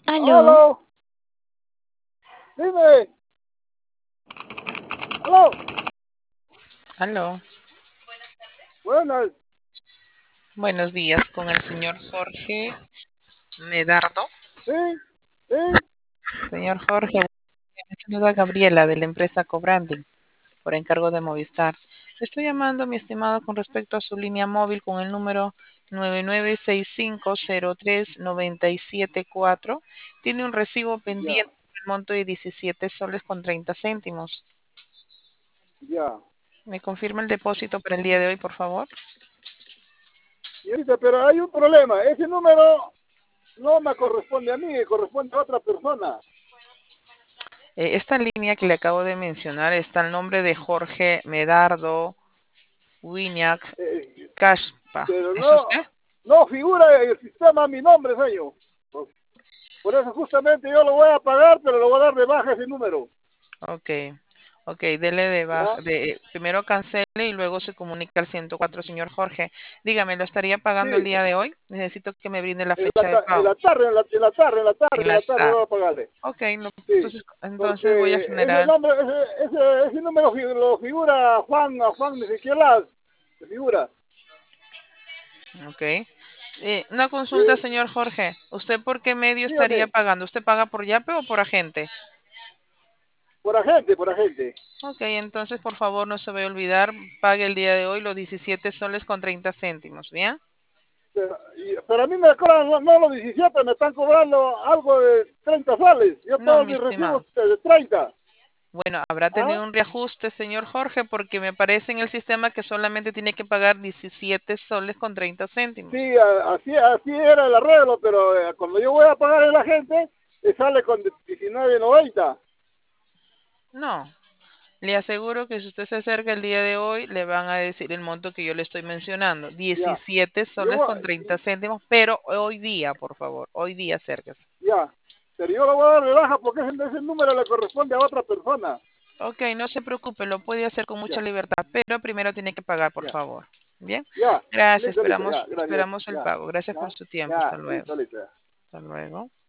Aló, Aló, dime, aló, aló. buenas, Buenos días con el señor Jorge Medardo. sí, sí, Señor Jorge, me saluda Gabriela de la empresa Cobranding por encargo de Movistar. Le estoy llamando, mi estimado, con respecto a su línea móvil con el número 9965039774. Tiene un recibo ya, pendiente del monto de 17 soles con 30 céntimos. ya. ¿Me confirma el depósito para el día de hoy, por favor? Señorita, pero hay un problema, ese número no me corresponde a mí, corresponde a otra persona. Esta línea que le acabo de mencionar está el nombre de Jorge Medardo Winiak Eh, Cashpa. pero ¿Es usted? no figura en el sistema mi nombre, señor. Por eso justamente yo lo voy a pagar, pero lo voy a dar de baja ese número, Ok, ok, dele de baja. ¿ya? Primero cancele y luego se comunica al 104, señor Jorge. Dígame, ¿lo estaría pagando el Sí, día de hoy? Necesito que me brinde la en la, fecha de en pago. la tarde, En en la la tarde tarde. voy a pagarle. Ok, Sí, entonces voy a porque ese generar. nombre, ese número lo figura Juan, a Juan de Ezequiel, se figura. Ok. Una consulta, Sí, señor Jorge. ¿Usted por qué medio estaría dígame, pagando? ¿Usted paga por Yape o por agente? por agente, por agente. Ok, entonces por favor no se vaya a olvidar, pague el día de hoy los 17 soles con 30 céntimos, ¿bien? Pero a mí me cobran, no los 17, me están cobrando algo de 30 soles. Yo No, todos mi mis recibos estimado. de 30. Bueno, habrá ¿Ah? tenido un reajuste, señor Jorge, porque me parece en el sistema que solamente tiene que pagar 17 soles con 30 céntimos. Sí, así era el arreglo, pero cuando yo voy a pagar a la gente, sale con 19.90. No, le aseguro que si usted se acerca el día de hoy, le van a decir el monto que yo le estoy mencionando, Ya, 17 yo soles con voy, 30 céntimos, pero hoy día, por favor, hoy día acérquese. ya. Pero yo lo voy a dar de baja porque ese número le corresponde a otra persona. Ok, no se preocupe, lo puede hacer con mucha Ya, libertad, pero primero tiene que pagar, por ya, favor. Bien, ya. gracias, Listo, listo, ya, gracias. esperamos el Ya, pago. Gracias por ya, su tiempo. Hasta ya, luego. listo, listo. Hasta luego.